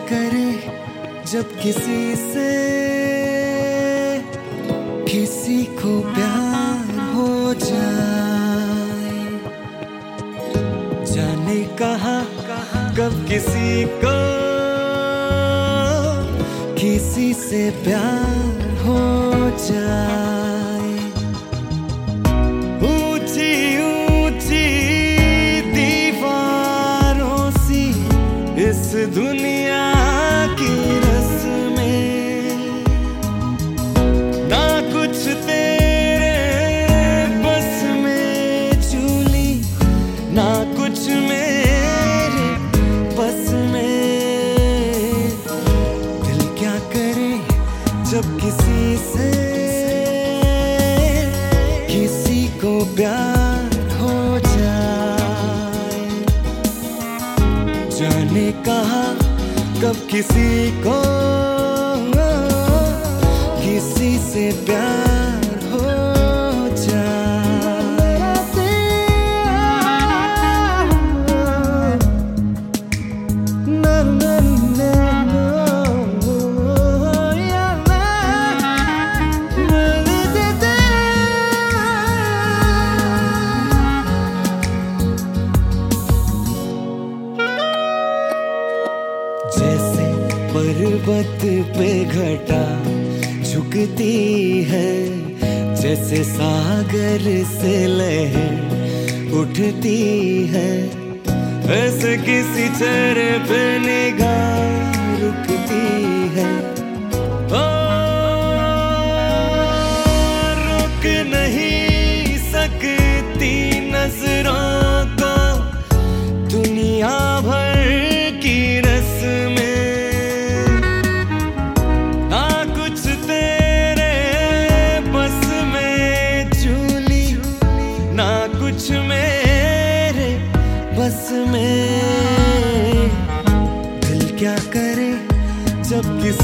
करे जब किसी को प्यार हो जाए, जाने कहाँ कब किसी से प्यार हो जाए। ऊंची ऊंची दीवारों सी इस दुनिया की रस्में, ना कुछ तेरे बस में चूली, ना कुछ मेरे बस में। दिल क्या करे जब किसी को प्यार हो जाए, जाने कहाँ कब किसी से प्यार हो जैसे पर्वत पे घटा झुकती है, जैसे सागर से लहर उठती है, ऐसे किसी चेहरे पे निगाह रुकती है। ओ, रुक नहीं सकती नजरों को दुनिया भर की रस्में, ना कुछ तेरे बस में चूली, ना कुछ मेरे बस में। दिल क्या करे जब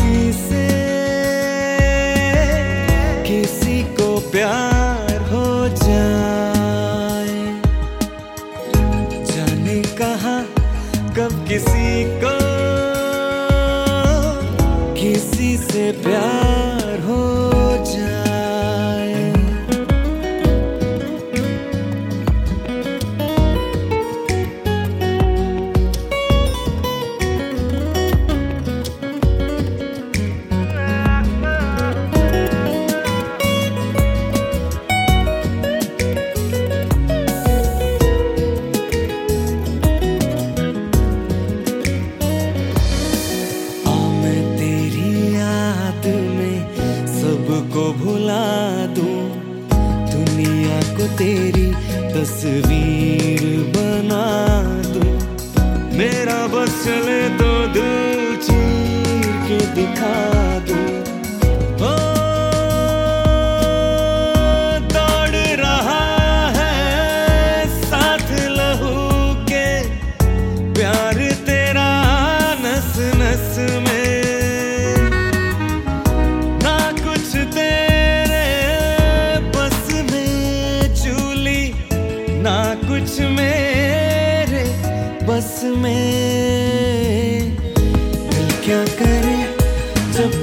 किसी को प्यार हो जाए, जाने कहाँ कब किसी से प्यार हो जाए। सबको भुला दूं, दुनिया को तेरी तस्वीर बना दूं, मेरा बस चले तो दिल चीर के दिखा दूं। ओ, दौड़ रहा है साथ लहू के प्यार तेरा नस नस में, ना कुछ मेरे बस में। दिल क्या करे जब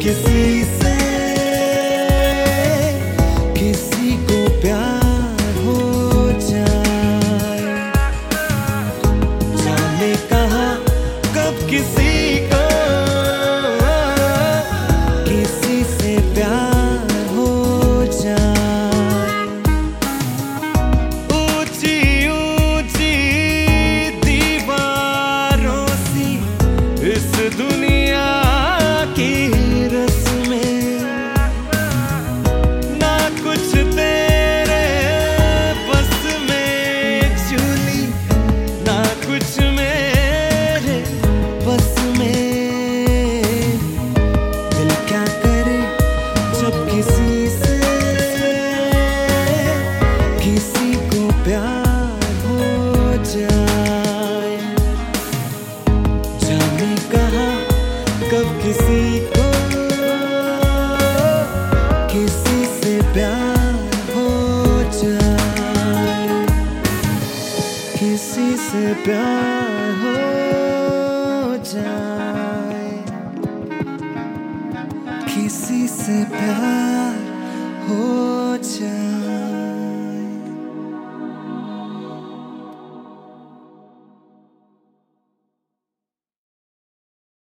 किसी को प्यार हो जाए, जाने कहाँ कब किसी से प्यार हो जाए। ऊंची ऊंची दीवारों सी इस दुनिया की रस्में, ना कुछ तेरे बस में चूली, ना कुछ मेरे बस में। दिल क्या करे जब किसी को प्यार हो जाए, जाने कहाँ कब किसी से प्यार हो जाए, किसी से प्यार हो जाए। किसी से प्यार